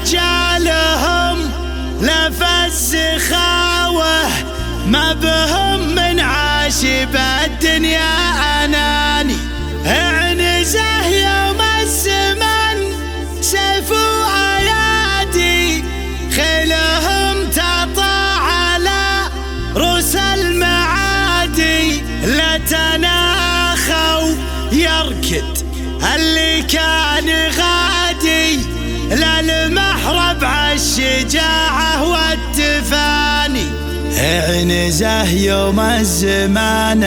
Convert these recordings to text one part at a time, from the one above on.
رجالهم لفز خاوه ما بهم من عاشب الدنيا أناني. اعنزه يوم الزمن سيف وأيادي خيلهم تطاع على رؤوس المعادي. لا تناخوا يركد اللي كان غادي للمحرب عالشجاعة والتفاني. اعنزه يوم الزمان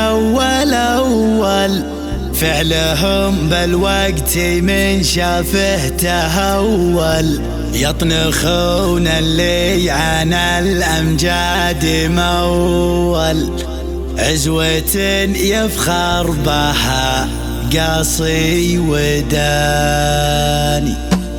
الأول فعلهم بالوقت من شافه تهول. يطنخون اللي عن الأمجاد مول عزوة يفخر بها قاصي وداني.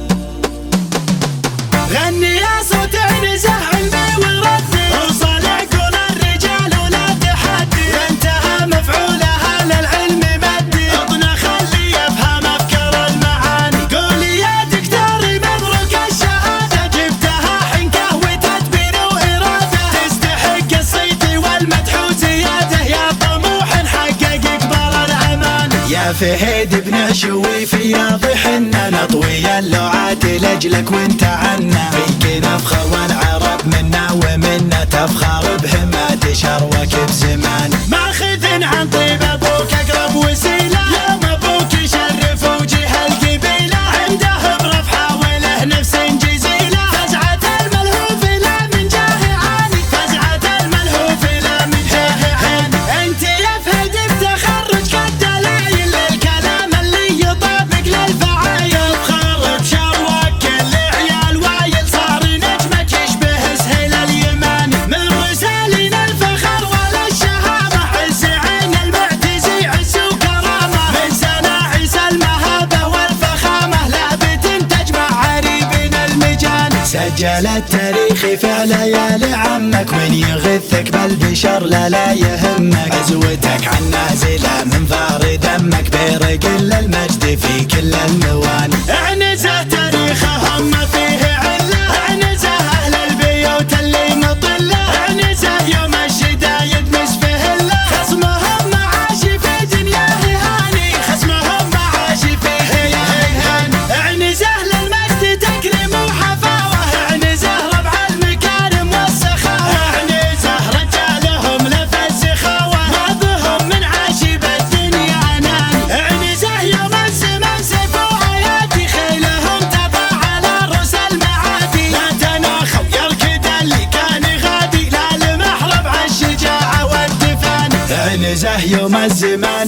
غني يا صوت عنزه عندي وردي وصل عقول الرجال ولا تحدي. انتهى مفعولها للعلم مدي اطنخ اللي يفهم افكار المعاني. قولي يا دكتوري مبروك الشهاده جبتها حنكه وتدبير واراده. تستحق الصيت والمدح وزياده يا طموح حقق اكبر الامان. يا فهيد بن شويف يا ضحنا نطوي اللوعات لاجلك وانت عنا. فيك نفخر والعرب منا ومنا تفخر بهمات شروك بزمان. ماخذ عن طيب ابوك اقرب وسيله يوم ابوك يشرف وجه القبيله. عنده برفحه وله نفس جزيله فزعه الملهوف لا من جاه عاني. فزعه الملهوف لا من جاه عاني. انت يا فهد بتخرج كالدلايل الكلام اللي يطابق للفعايل. تخرب شروك كل عيال وايل صار نجمك يشبه سهيل اليماني. من رسالين الفخر ولا الشهامه عز عين المعتزي عز وكرامه. من سناعيس المهابه والفخامه لابد تجمع عريبين المجان. سجل التاريخ في ليالي عمك من يغثك بالبشر لا يهمك. عزوتك عن نازله من ثار دمك بيرق المجد في كل المواني. اعنزه تاريخهم ما فيه عله. اعنزه اهل البيوت اللي مطله. اعنزه يوم الشدايد مسفه الله. خصمهم معاشي في دنياه هاني. خصمهم معاشي في هاني. اعنزه للمجد تكريم وحفاوه. اعنزه ربع المكارم والسخاوه. اعنزه رجالهم لفز خاوه ما بهم من عاشب الدنيا اناني. اعنزه يوم الزمن سيف وأيادي خيلهم تطاع على رؤوس المعادي. لا تناخوا يركد اللي كان غادي للمحرب عالشجاعة والتفاني. اعنزه يوم الزمان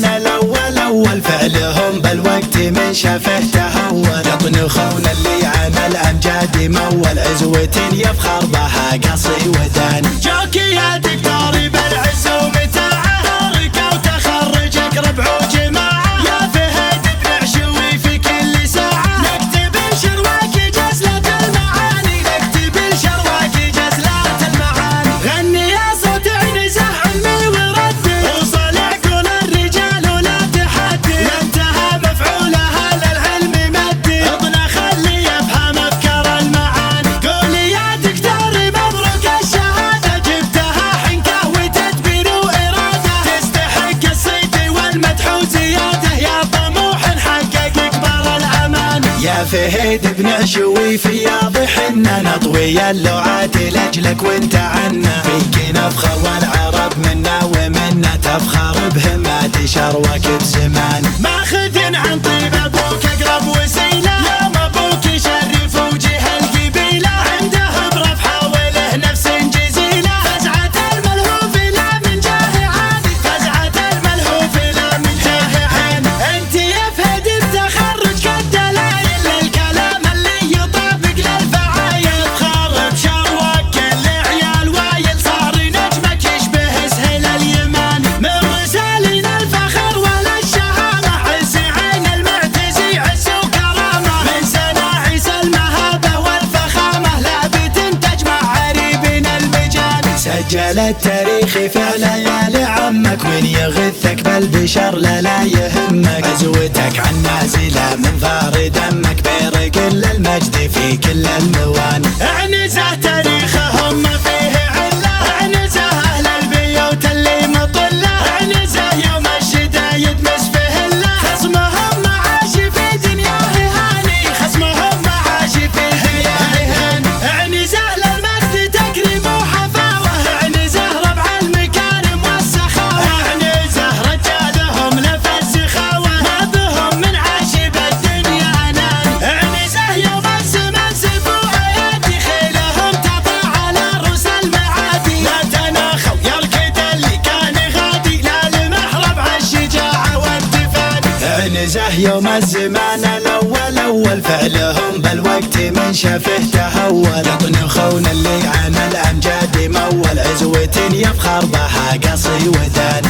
الأول فعلهم بالوقت من شافه تهول. يطنخون اللي عن الأمجاد مول عزوة يفخر بها قصي وداني. جوكي يا دكتوري بالعز ومتاعه ترك وتخرج اقرب وجماعه. يا فهد بن عشوي في كل ساعه نكتب شرواك جزلة المعاني. نكتب شرواك جزلة المعاني. غني يا صوت عنزه عمي وردي وصل عقول الرجال ولا تحدي. انتهى مفعولها للعلم مدي اطنخ اللي يفهم افكار المعاني. قولي يا دكتوري مبروك الشهاده جبتها حنكه وتدبير واراده. تستحق الصيت والمدح وزياده يا طموح حقق اكبر الامان. يا فهيد بن شويف يا ضحنا نطوي اللوعات لاجلك وانت عنا. فيك نفخر والعرب منا ومنا تفخر بهمات شروك بزمان. ماخذ عن طيب ابوك اقرب وسيله يوم ابوك يشرف وجه القبيله. عنده برفحه وله نفس جزيله فزعه الملهوف لا من جاه عاني. فزعه الملهوف لا من جاه عاني. انت يا فهد بتخرج كالدلايل الكلام اللي يطابق للفعايل. تخرب شروك كل عيال وايل صار نجمك يشبه سهيل اليماني. من رسالين الفخر ولا الشهامه عز عين المعتزي عز وكرامه. من سناعيس المهابه والفخامه لابد تجمع عريبين المجان. سجل التاريخ في ليالي عمك من يغثك بالبشر لا يهمك. عزوتك عن نازله من ثار دمك بيرق كل المجد في كل المواني. عنزه تاريخهم ما فيه عله، عنزه اهل البيوت اللي مطله، عنزه يوم الشدا يدمس فيه الله، خصمهم معاشي في دنياه هاني، خصمهم معاشي في دنياه هاني. عنزه للمجد تكريم وحفاوه، عنزه ربع المكارم والسخاوه، عنزه رجالهم نفس سخاوه، ما بهم من عاشب الدنيا ناني. عنزه يوم الزمن سفوا ايادي، خيلهم تطلع على رؤوس المعادي، لا تناخوا يا الكيد اللي كان غادي، لا لمحرب عالشجاعه والتفاني. عنزه يوم الزمان الاول فعلهم بالوقت من شافه تهول، يطنخون اللي عن الامجاد مول، عزوة يفخر بها قصي وداني.